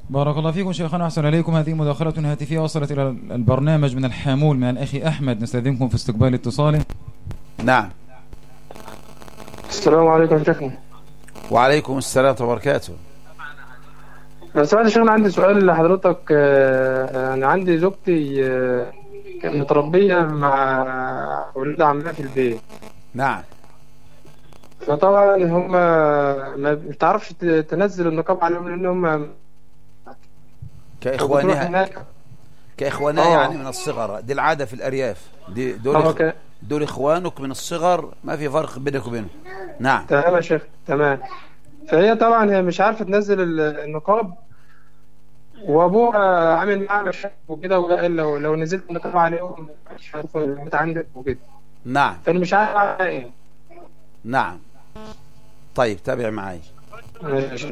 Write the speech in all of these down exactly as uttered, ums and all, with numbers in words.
بارك الله فيكم شيخنا وأحسن إليكم. هذه مداخلة هاتفية وصلت إلى البرنامج من الحامول من الأخي أحمد، نستأذنكم في استقبال اتصاله. نعم. السلام عليكم شيخنا. وعليكم السلام وبركاته. لو سمحت يا شيخنا، عندي سؤال لحضرتك. أنا عندي زوجتي كانت متربية مع ولاد عمها في البيت. نعم. فطبعا هم ما بتعرفش تنزل النقاب عليهم لأن هم كإخوانها كإخوانها أوه. يعني من الصغر. دي العادة في الأرياف. دي دول إخ... دول إخوانك من الصغر، ما في فرق بينك وبينهم. نعم تمام يا شيخ تمام. فهي طبعا هي مش عارفة تنزل النقاب، وابوها عامل معاها مشاكل وكده، وقال لو لو نزلت النقاب عليهم مش هدخل البيت عندك وكده. نعم. فانا مش عارف اعمل ايه. نعم. طيب تابع معي. ماشي.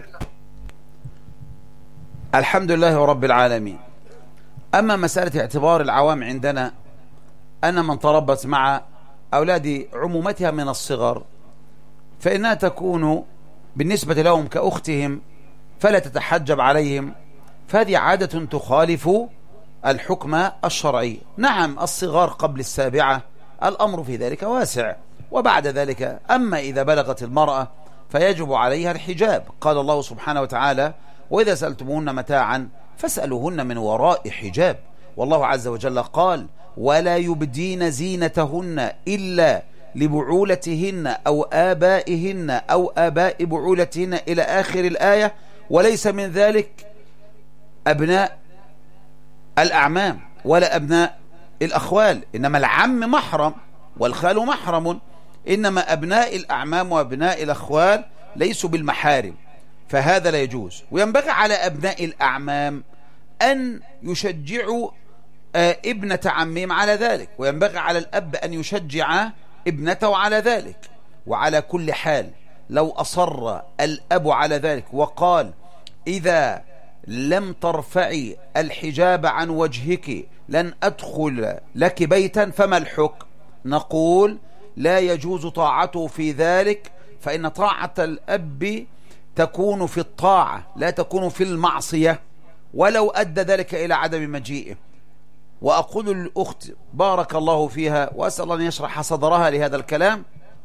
الحمد لله رب العالمين. أما مسألة اعتبار العوام عندنا أن من تربت مع أولاد عمومتها من الصغر فإنها تكون بالنسبة لهم كأختهم فلا تتحجب عليهم، فهذه عادة تخالف الحكم الشرعي. نعم الصغار قبل السابعة الأمر في ذلك واسع، وبعد ذلك أما إذا بلغت المرأة فيجب عليها الحجاب. قال الله سبحانه وتعالى: وإذا سألتموهن متاعا فاسألوهن من وراء حجاب. والله عز وجل قال: ولا يبدين زينتهن إلا لبعولتهن أو آبائهن أو آباء بعولتهن إلى آخر الآية. وليس من ذلك أبناء الأعمام ولا أبناء الأخوال، إنما العم محرم والخال محرم، إنما أبناء الأعمام وأبناء الأخوال ليسوا بالمحارم، فهذا لا يجوز. وينبغي على أبناء الأعمام أن يشجعوا ابنة عمهم على ذلك، وينبغي على الأب أن يشجع ابنته على ذلك. وعلى كل حال لو أصر الأب على ذلك وقال: إذا لم ترفعي الحجاب عن وجهك لن أدخل لك بيتا، فما الحكم؟ نقول: لا يجوز طاعته في ذلك، فإن طاعة الأب تكون في الطاعة لا تكون في المعصية، ولو أدى ذلك إلى عدم مجيئه. وأقول للأخت بارك الله فيها وأسأل الله أن يشرح صدرها لهذا الكلام،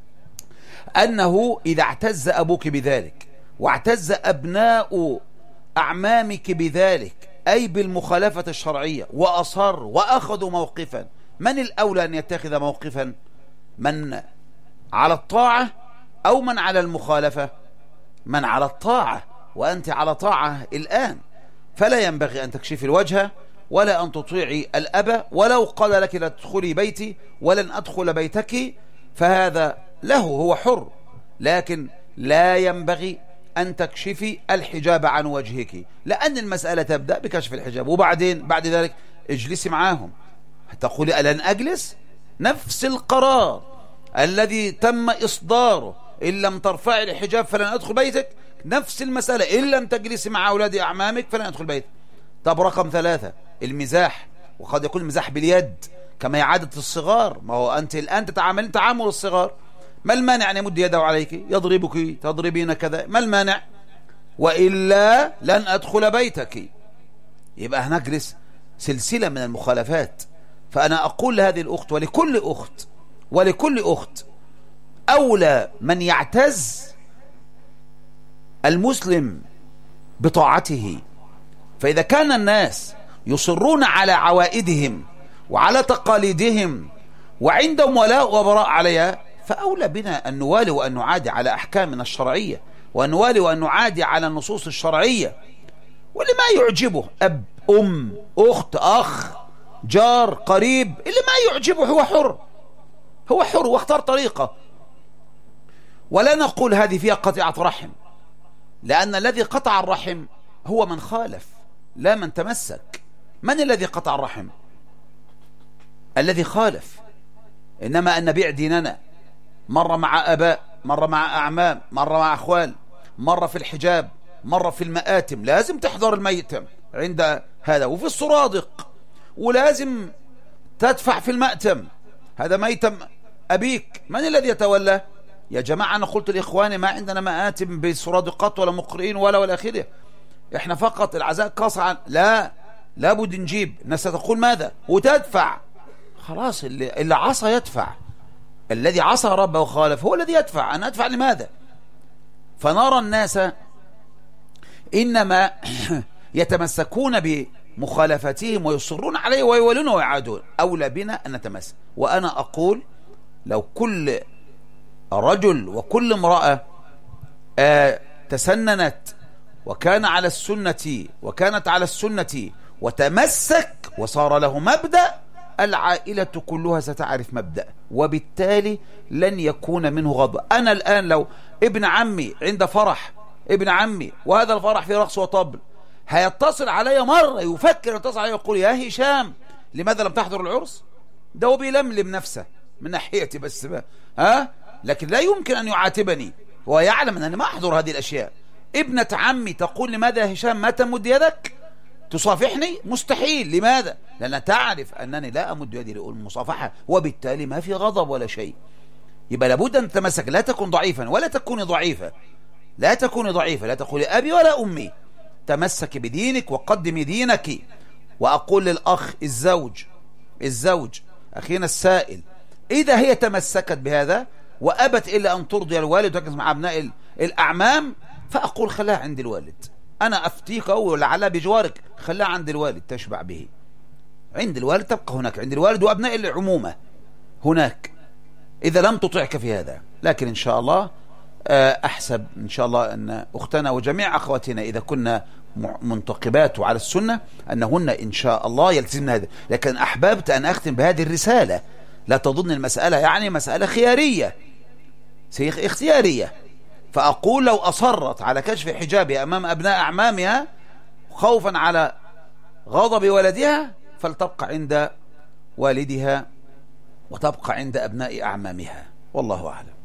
أنه إذا اعتز أبوك بذلك واعتز أبناء أعمامك بذلك، أي بالمخالفة الشرعية، وأصر وأخذوا موقفا، من الأولى أن يتخذ موقفا؟ من على الطاعة أو من على المخالفة؟ من على الطاعة، وأنت على طاعة الآن، فلا ينبغي أن تكشفي الوجه ولا أن تطيعي الأب، ولو قال لك لا تدخلي بيتي ولن أدخل بيتك فهذا له، هو حر، لكن لا ينبغي أن تكشفي الحجاب عن وجهك، لأن المسألة تبدأ بكشف الحجاب، وبعدين بعد ذلك اجلسي معاهم. تقولي ألن أجلس؟ نفس القرار الذي تم إصداره: إن لم ترفعي الحجاب فلن أدخل بيتك، نفس المسألة: إن لم تجلسي مع أولاد أعمامك فلن أدخل بيتك. طب رقم ثلاثة، المزاح، وقد يكون المزاح باليد كما هي عادة الصغار. ما هو أنت الآن تتعامل تعامل الصغار، ما المانع أن يمد يده عليك؟ يضربك، تضربين كذا، ما المانع؟ وإلا لن أدخل بيتك. يبقى هنجلس سلسلة من المخالفات. فأنا أقول لهذه الأخت ولكل أخت ولكل أخت: أولى من يعتز المسلم بطاعته. فإذا كان الناس يصرون على عوائدهم وعلى تقاليدهم وعندهم ولاء وبراء عليها، فأولى بنا أن نوالي وأن نعادي على أحكامنا الشرعية، وأن نوالي وأن نعادي على النصوص الشرعية. واللي ما يعجبه أب، أم، أخت، أخ، جار، قريب، اللي ما يعجبه هو حر، هو حر واختار طريقة. ولا نقول هذه فيها قطيعة رحم، لأن الذي قطع الرحم هو من خالف لا من تمسك. من الذي قطع الرحم؟ الذي خالف. إنما أن نبيع ديننا مرة مع أباء، مرة مع أعمام، مرة مع أخوال، مرة في الحجاب، مرة في المآتم، لازم تحضر الميتم عند هذا، وفي السرادق، ولازم تدفع في المأتم. هذا ميتم أبيك، من الذي يتولى؟ يا جماعة أنا قلت لإخواني ما عندنا مآتم بسرادقات ولا مقرئين ولا ولا آخره. احنا فقط العزاء قاصعا، لا لابد نجيب. الناس تقول ماذا وتدفع، خلاص اللي, اللي عصى يدفع، الذي عصى ربه وخالف هو الذي يدفع. أنا أدفع لماذا؟ فنرى الناس إنما يتمسكون بمخالفتهم ويصرون عليه ويولون ويعادون. أولى بنا أن نتمسك. وأنا أقول لو كل رجل وكل امرأة آه تسننت وكان على السنة وكانت على السنة وتمسك وصار له مبدأ، العائلة كلها ستعرف مبدأ، وبالتالي لن يكون منه غضب. أنا الآن لو ابن عمي عند فرح ابن عمي وهذا الفرح في رقص وطبل، هيتصل علي مرة، يفكر يتصل علي ويقول يا هشام لماذا لم تحضر العرس؟ ده هو بيلملم نفسه من ناحيتي بس بقى. ها؟ لكن لا يمكن أن يعاتبني ويعلم أن أنا ما أحضر هذه الأشياء. ابنة عمي تقول لماذا يا هشام ما تمد يدك تصافحني؟ مستحيل. لماذا؟ لأنها تعرف أنني لا أمد يدي للمصافحة، وبالتالي ما في غضب ولا شيء. يبقى لابد أن تتمسك، لا تكن ضعيفا ولا تكوني ضعيفة، لا تكوني ضعيفة، لا تقولي أبي ولا أمي. تمسك بدينك وقدمي دينك. وأقول للأخ الزوج الزوج أخينا السائل، إذا هي تمسكت بهذا وأبت إلا أن ترضي الوالد وتجلس مع أبناء الأعمام، فأقول خلاها عند الوالد. أنا أفتيك ولعلها بجوارك، خلاها عند الوالد تشبع به، عند الوالد تبقى هناك، عند الوالد وأبناء العمومة هناك، إذا لم تطعك في هذا. لكن إن شاء الله أحسب إن شاء الله أن أختنا وجميع أخواتنا إذا كنا منتقبات وعلى السنة أنهن إن شاء الله يلتزمن هذا. لكن أحببت أن أختم بهذه الرسالة، لا تظن المسألة يعني مسألة خيارية، سيخ اختيارية. فأقول لو أصرت على كشف حجابها أمام أبناء أعمامها خوفا على غضب ولدها، فلتبقى عند والدها وتبقى عند أبناء أعمامها، والله أعلم.